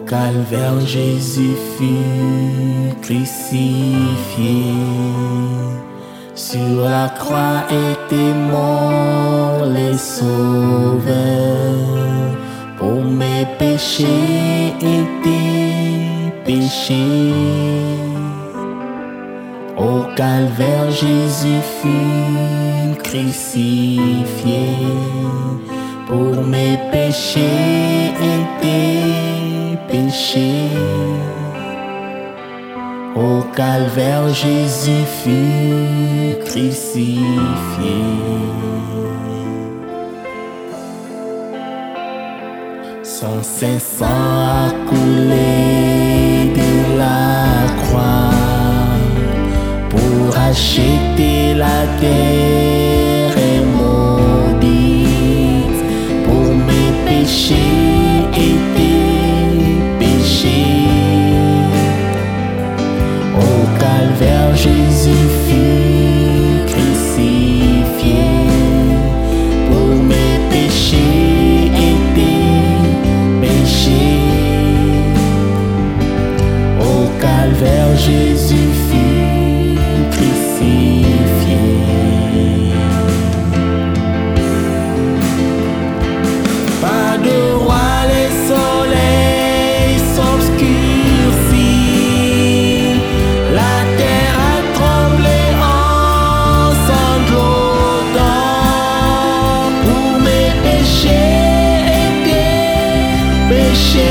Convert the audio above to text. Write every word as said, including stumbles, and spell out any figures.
calvaire, Jésus fut crucifié. Sur la croix était mort les sauveurs. Pour mes péchés étaient péchés. Au calvaire, Jésus fut crucifié. Pour mes péchés étaient péchés. Au calvaire, Jésus fut crucifié. Son saint sang a coulé de la croix pour acheter la terre et maudite. Pour mes péchés étaient péchés. Au calvaire, Jésus fut crucifié. Pour mes péchés étaient péchés. Au calvaire, Jésus fut crucifié. Pas de roi, les soleils s'obscurcit. La terre a tremblé en sanglotant. Pour mes péchés étaient péchés.